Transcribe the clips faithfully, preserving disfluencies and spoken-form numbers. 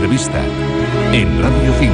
Entrevista en Radio cinco.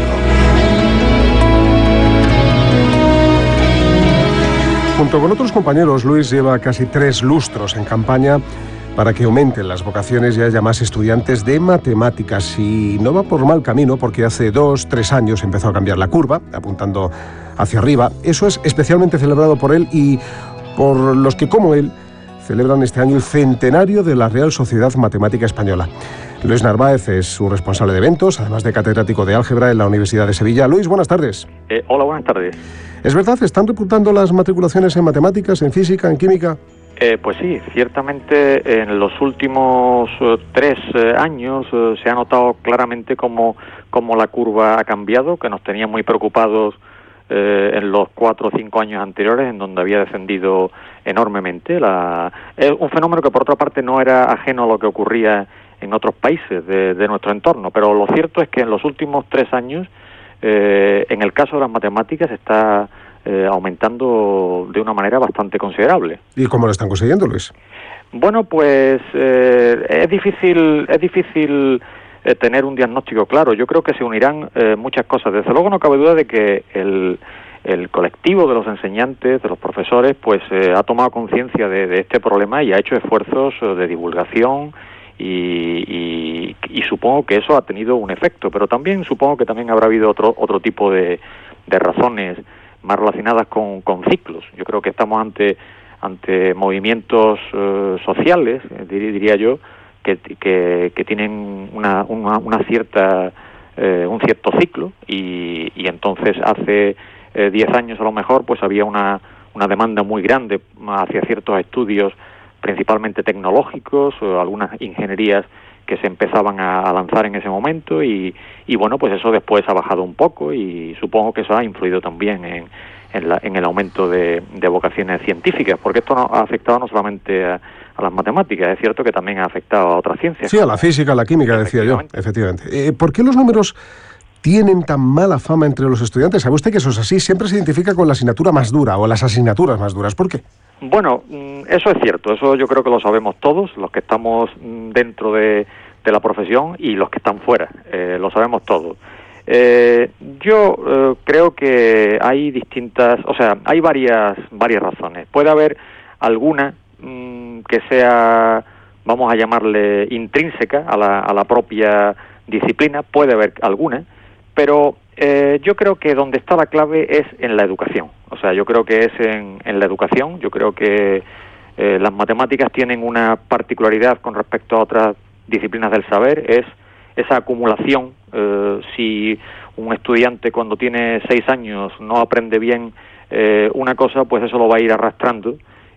Junto con otros compañeros, Luis lleva casi tres lustros en campaña para que aumenten las vocaciones y haya más estudiantes de matemáticas. Y no va por mal camino, porque hace dos, tres años empezó a cambiar la curva, apuntando hacia arriba. Eso es especialmente celebrado por él y por los que, como él, celebran este año el centenario de la Real Sociedad Matemática Española. Luis Narváez es su responsable de eventos, además de catedrático de álgebra en la Universidad de Sevilla. Luis, buenas tardes. Eh, hola, buenas tardes. ¿Es verdad? ¿Están repuntando las matriculaciones en matemáticas, en física, en química? Eh, pues sí, ciertamente en los últimos eh, tres eh, años eh, se ha notado claramente cómo, cómo la curva ha cambiado, que nos tenía muy preocupados eh, en los cuatro o cinco años anteriores, en donde había descendido enormemente. La, es un fenómeno que, por otra parte, no era ajeno a lo que ocurría en otros países de, de nuestro entorno, pero lo cierto es que en los últimos tres años, eh, en el caso de las matemáticas, está Eh, aumentando de una manera bastante considerable. ¿Y cómo lo están consiguiendo, Luis? Bueno, pues eh, es difícil, es difícil eh, tener un diagnóstico claro. Yo creo que se unirán eh, muchas cosas. Desde luego no cabe duda de que el, el colectivo de los enseñantes, de los profesores, pues eh, ha tomado conciencia de, de este problema y ha hecho esfuerzos eh, de divulgación y, y, y supongo que eso ha tenido un efecto. Pero también supongo que también habrá habido otro otro tipo de, de razones más relacionadas con, con ciclos. Yo creo que estamos ante ante movimientos eh, sociales, dir, diría yo, que, que, que tienen una, una, una cierta eh, un cierto ciclo y, y entonces hace eh, diez años a lo mejor pues había una, una demanda muy grande hacia ciertos estudios, principalmente tecnológicos o algunas ingenierías que se empezaban a, a lanzar en ese momento y, y bueno, pues eso después ha bajado un poco y supongo que eso ha influido también en, en, la, en el aumento de, de vocaciones científicas, porque esto no, ha afectado no solamente a, a las matemáticas, es cierto que también ha afectado a otras ciencias. Sí, a la física, a la química, decía yo, efectivamente. Eh, ¿Por qué los números tienen tan mala fama entre los estudiantes? ¿Sabe usted que eso es así? Siempre se identifica con la asignatura más dura o las asignaturas más duras. ¿Por qué? Bueno, eso es cierto, eso yo creo que lo sabemos todos, los que estamos dentro de, de la profesión y los que están fuera, eh, lo sabemos todos. Eh, yo eh, creo que hay distintas, o sea, hay varias varias razones. Puede haber alguna mmm, que sea, vamos a llamarle, intrínseca a la, a la propia disciplina, puede haber alguna, pero eh, yo creo que donde está la clave es en la educación. O sea, yo creo que es en, en la educación. Yo creo que eh, las matemáticas tienen una particularidad con respecto a otras disciplinas del saber, es esa acumulación. Eh, si un estudiante cuando tiene seis años no aprende bien eh, una cosa, pues eso lo va a ir arrastrando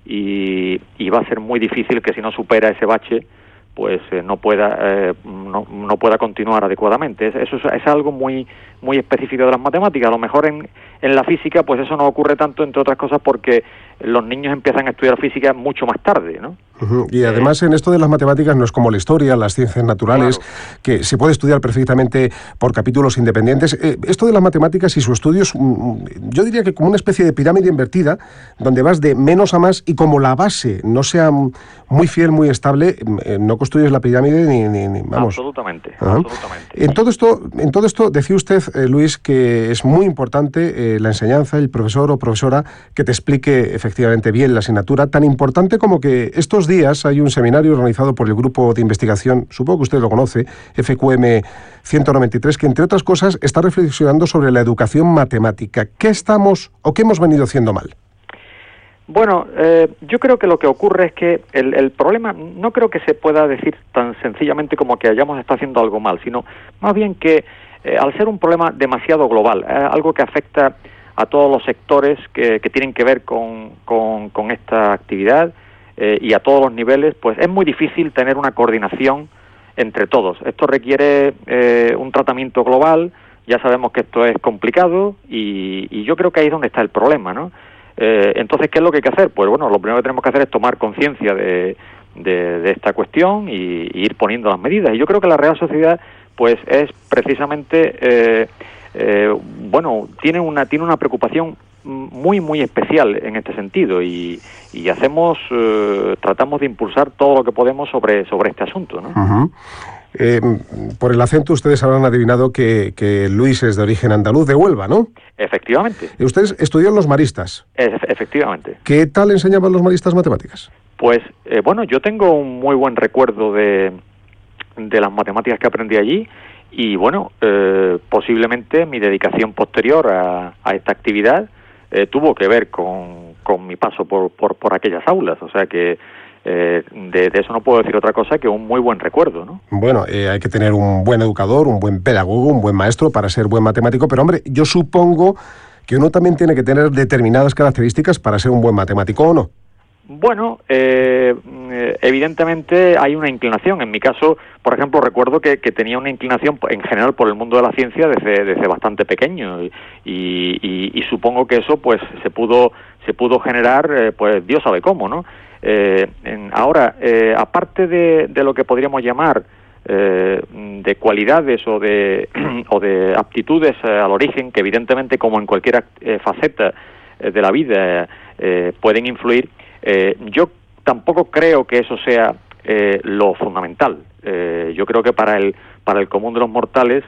y, y va a ser muy difícil que si no supera ese bache, pues eh, no pueda eh, no, no pueda continuar adecuadamente. Es, eso es, es algo muy muy específico de las matemáticas. A lo mejor en, en la física pues eso no ocurre tanto, entre otras cosas porque los niños empiezan a estudiar física mucho más tarde, ¿no? Uh-huh. Y además eh, en esto de las matemáticas no es como la historia, las ciencias naturales, claro, que se puede estudiar perfectamente por capítulos independientes. Eh, esto de las matemáticas y su estudio es, yo diría que como una especie de pirámide invertida, donde vas de menos a más y como la base no sea muy fiel, muy estable, eh, no construyes la pirámide ni, ni, ni vamos. Absolutamente, uh-huh. absolutamente. En todo esto, en todo esto decía usted, eh, Luis, que es muy importante eh, la enseñanza, el profesor o profesora que te explique efectivamente bien la asignatura, tan importante como que estos días hay un seminario organizado por el grupo de investigación, supongo que usted lo conoce, F Q M ciento noventa y tres, que entre otras cosas está reflexionando sobre la educación matemática. ¿Qué estamos o qué hemos venido haciendo mal? Bueno, eh, yo creo que lo que ocurre es que el, el problema no creo que se pueda decir tan sencillamente como que hayamos estado haciendo algo mal, sino más bien que eh, al ser un problema demasiado global, eh, algo que afecta a todos los sectores que, que tienen que ver con, con, con esta actividad eh, y a todos los niveles, pues es muy difícil tener una coordinación entre todos. Esto requiere eh, un tratamiento global, ya sabemos que esto es complicado y, y yo creo que ahí es donde está el problema, ¿no? Eh, entonces, ¿qué es lo que hay que hacer? Pues bueno, lo primero que tenemos que hacer es tomar conciencia de, de, de esta cuestión y, y ir poniendo las medidas. Y yo creo que la Real Sociedad, pues es precisamente, eh, eh, bueno, tiene una tiene una preocupación muy, muy especial en este sentido y, y hacemos, eh, tratamos de impulsar todo lo que podemos sobre, sobre este asunto, ¿no? Uh-huh. Eh, por el acento ustedes habrán adivinado que, que Luis es de origen andaluz, de Huelva, ¿no? Efectivamente. ¿Y ustedes estudian los maristas? E efectivamente. ¿Qué tal enseñaban los maristas matemáticas? Pues, eh, bueno, yo tengo un muy buen recuerdo de, de las matemáticas que aprendí allí y, bueno, eh, posiblemente mi dedicación posterior a, a esta actividad eh, tuvo que ver con, con mi paso por, por, por aquellas aulas, o sea que Eh, de, de eso no puedo decir otra cosa que un muy buen recuerdo, ¿no? Bueno, eh, hay que tener un buen educador, un buen pedagogo, un buen maestro para ser buen matemático, pero hombre, yo supongo que uno también tiene que tener determinadas características para ser un buen matemático, ¿o no? Bueno, eh, evidentemente hay una inclinación. En mi caso, por ejemplo, recuerdo que, que tenía una inclinación en general por el mundo de la ciencia desde, desde bastante pequeño y, y, y supongo que eso pues se pudo se pudo generar, eh, pues Dios sabe cómo, ¿no? Eh, en, ahora, eh, aparte de, de lo que podríamos llamar eh, de cualidades o de o de aptitudes eh, al origen, que evidentemente como en cualquier eh, faceta eh, de la vida eh, pueden influir, eh, yo tampoco creo que eso sea eh, lo fundamental. Eh, yo creo que para el para el común de los mortales,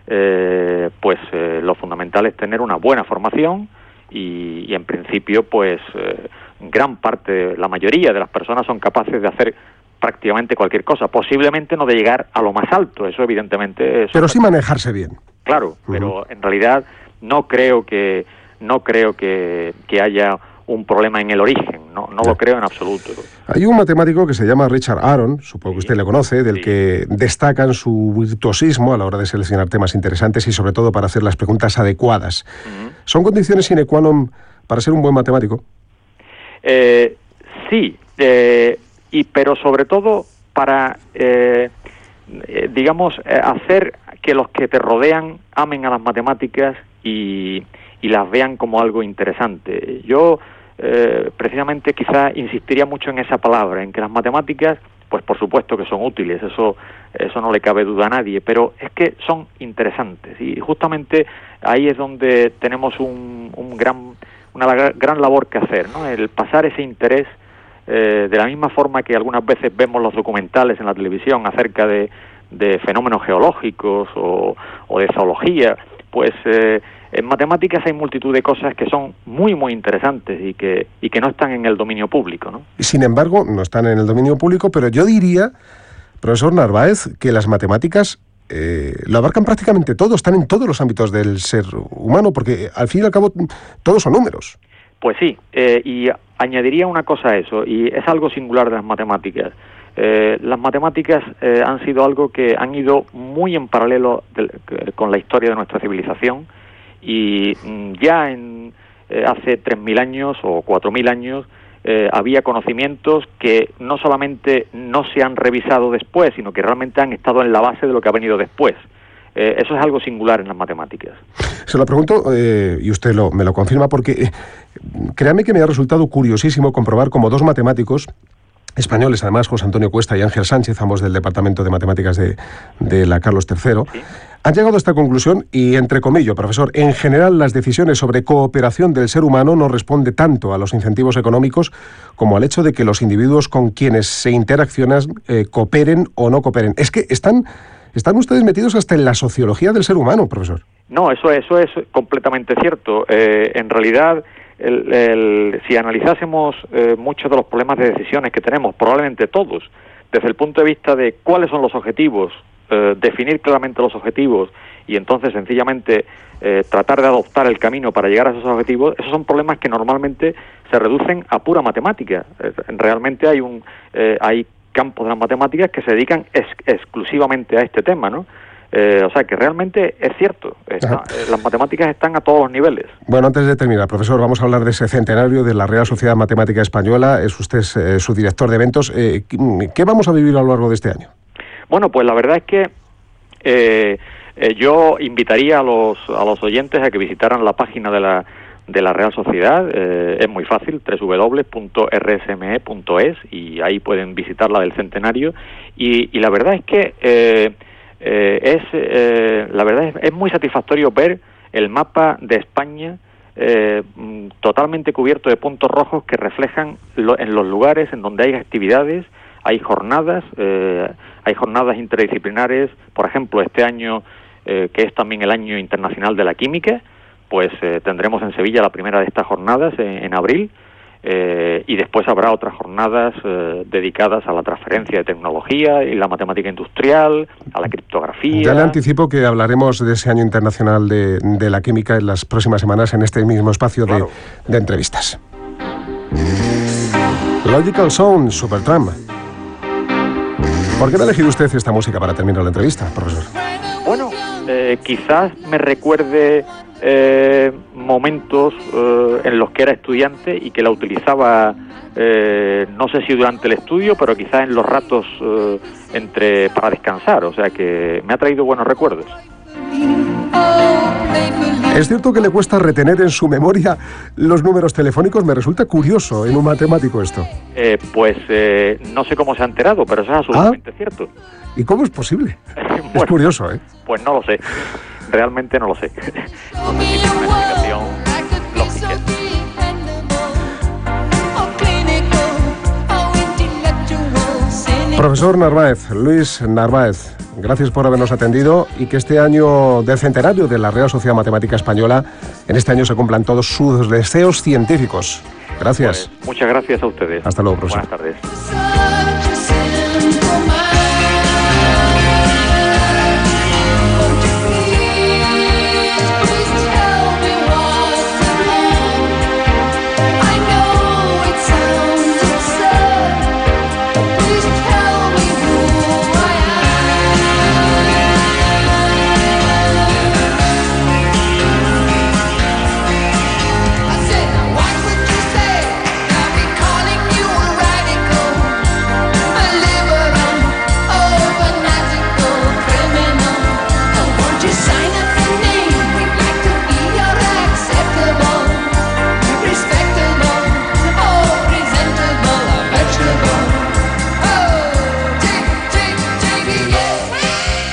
eh, pues eh, lo fundamental es tener una buena formación y, y en principio, pues eh, gran parte, la mayoría de las personas son capaces de hacer prácticamente cualquier cosa, posiblemente no de llegar a lo más alto, eso evidentemente... Eso pero sí manejarse bien. Claro, uh-huh. Pero en realidad no creo que no creo que, que haya un problema en el origen, no, no lo creo en absoluto. Hay un matemático que se llama Richard Aron, supongo que usted le conoce, del sí. que destacan su virtuosismo a la hora de seleccionar temas interesantes y sobre todo para hacer las preguntas adecuadas. Uh-huh. ¿Son condiciones sine qua non para ser un buen matemático? Eh, sí, eh, y pero sobre todo para, eh, eh, digamos, eh, hacer que los que te rodean amen a las matemáticas y, y las vean como algo interesante. Yo, eh, precisamente, quizá insistiría mucho en esa palabra, en que las matemáticas, pues por supuesto que son útiles, eso, eso no le cabe duda a nadie, pero es que son interesantes y justamente ahí es donde tenemos un, un gran... una gran labor que hacer, ¿no? El pasar ese interés, eh, de la misma forma que algunas veces vemos los documentales en la televisión acerca de, de fenómenos geológicos o, o de zoología, pues eh, en matemáticas hay multitud de cosas que son muy, muy interesantes y que, y que no están en el dominio público, ¿no? Sin embargo, no están en el dominio público, pero yo diría, profesor Narváez, que las matemáticas Eh, lo abarcan prácticamente todo, están en todos los ámbitos del ser humano, porque al fin y al cabo todos son números. Pues sí, eh, y añadiría una cosa a eso, y es algo singular de las matemáticas. Eh, las matemáticas eh, han sido algo que han ido muy en paralelo de, con la historia de nuestra civilización, y mm, ya en eh, hace tres mil años o cuatro mil años Eh, había conocimientos que no solamente no se han revisado después, sino que realmente han estado en la base de lo que ha venido después. Eh, eso es algo singular en las matemáticas. Se lo pregunto, eh, y usted lo, me lo confirma, porque eh, créame que me ha resultado curiosísimo comprobar cómo dos matemáticos españoles, además, José Antonio Cuesta y Ángel Sánchez, ambos del Departamento de Matemáticas de, de la Carlos tercero, ¿sí?, han llegado a esta conclusión y, entre comillas, profesor, en general las decisiones sobre cooperación del ser humano no responde tanto a los incentivos económicos como al hecho de que los individuos con quienes se interaccionan eh, cooperen o no cooperen. Es que están, están ustedes metidos hasta en la sociología del ser humano, profesor. No, eso, eso es completamente cierto. Eh, en realidad... El, el, si analizásemos eh, muchos de los problemas de decisiones que tenemos, probablemente todos, desde el punto de vista de cuáles son los objetivos, eh, definir claramente los objetivos y entonces sencillamente eh, tratar de adoptar el camino para llegar a esos objetivos, esos son problemas que normalmente se reducen a pura matemática. Eh, realmente hay un eh, hay campos de las matemáticas que se dedican ex exclusivamente a este tema, ¿no? Eh, o sea que realmente es cierto, está, eh, las matemáticas están a todos los niveles. Bueno, antes de terminar, profesor, vamos a hablar de ese centenario de la Real Sociedad Matemática Española. Es usted eh, su director de eventos. Eh, ¿Qué vamos a vivir a lo largo de este año? Bueno, pues la verdad es que eh, eh, yo invitaría a los a los oyentes a que visitaran la página de la de la Real Sociedad. Eh, es muy fácil, doble u doble u doble u punto r s m e punto es, y ahí pueden visitar la del centenario. Y, y la verdad es que eh, Eh, es eh, la verdad es, es muy satisfactorio ver el mapa de España eh, totalmente cubierto de puntos rojos que reflejan lo, en los lugares en donde hay actividades, hay jornadas, eh, hay jornadas interdisciplinares, por ejemplo, este año, eh, que es también el Año Internacional de la Química, pues eh, tendremos en Sevilla la primera de estas jornadas en, en abril, eh, y después habrá otras jornadas eh, dedicadas a la transferencia de tecnología y la matemática industrial, a la criptografía. Ya le anticipo que hablaremos de ese Año Internacional de, de la Química en las próximas semanas en este mismo espacio Claro. de, de entrevistas. Logical Sound, Supertramp. ¿Por qué no ha elegido usted esta música para terminar la entrevista, profesor? Bueno, eh, quizás me recuerde eh, momentos eh, en los que era estudiante y que la utilizaba, eh, no sé si durante el estudio, pero quizás en los ratos eh, entre para descansar, o sea que me ha traído buenos recuerdos. ¿Es cierto que le cuesta retener en su memoria los números telefónicos? Me resulta curioso en un matemático esto. Eh, pues eh, no sé cómo se ha enterado, pero eso es absolutamente ¿Ah? cierto. ¿Y cómo es posible? Bueno, es curioso, ¿eh? Pues no lo sé, realmente no lo sé. No sé si tiene una explicación lógica. Profesor Narváez, Luis Narváez, gracias por habernos atendido y que este año del centenario de la Real Sociedad Matemática Española, en este año se cumplan todos sus deseos científicos. Gracias. Pues, muchas gracias a ustedes. Hasta luego, profesor. Buenas tardes.